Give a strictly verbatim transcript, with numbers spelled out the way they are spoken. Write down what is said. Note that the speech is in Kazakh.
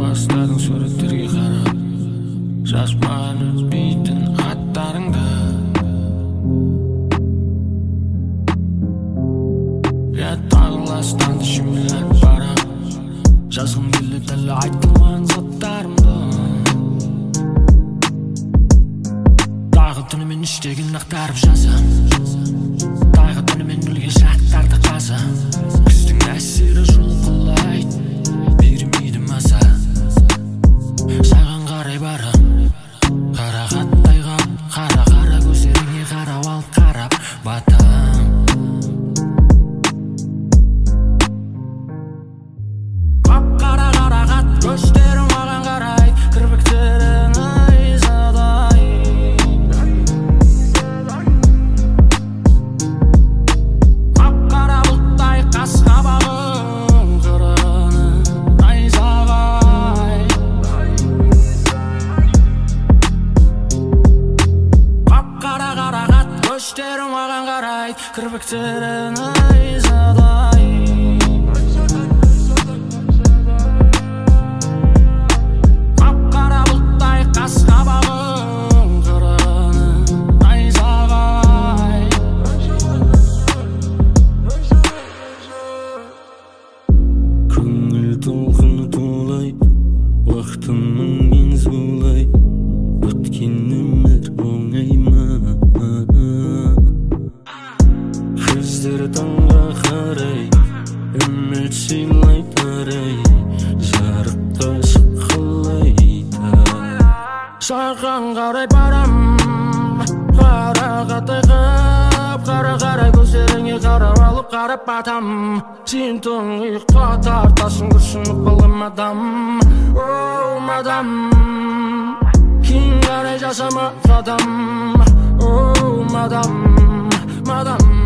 Бастадың суреттерге қарап, жазбаған өтпейтін хаттарыңды. Я тағы ластанды шүмелеп барам, жазғым келді дәл айтылмаған заттарымды. Тағы түнімен іштеген ақтарып жазам, тағы түнімен өлген шақтарды қазам. Күздің әсері жұлқылайды, бермейді маза. Саған қарай барам, қара қаттай қап, қара-қара көздеріңе қарап ал қарап батам. Қап-қара-қара қат көздерің маған қарай, кірпіктерің айзадай. Қап-қара бұлттай қас-қабағың қырыны найзағай. Қап-қара-қара қат көздерің маған қарай, кірпіктерің айзадай. Қап-қара бұлттай қас-қабағың қырыны найзағай. Көңіл толқыны толайды, уақытымның ең зулай. Өткен өмір оңай ма? Көздері таңға қарай, үміт сыйлайды арай, жарыққа шыққылайды. Саған қарай барам, қара қаттай қап, қара-қарай көздеріңе қарап алып қарап батам. Сен тұңғиыққа тартасың күрсініп балым адам. Оу мадам, кейін қарай жасама қадам. Оу мадам, мадам.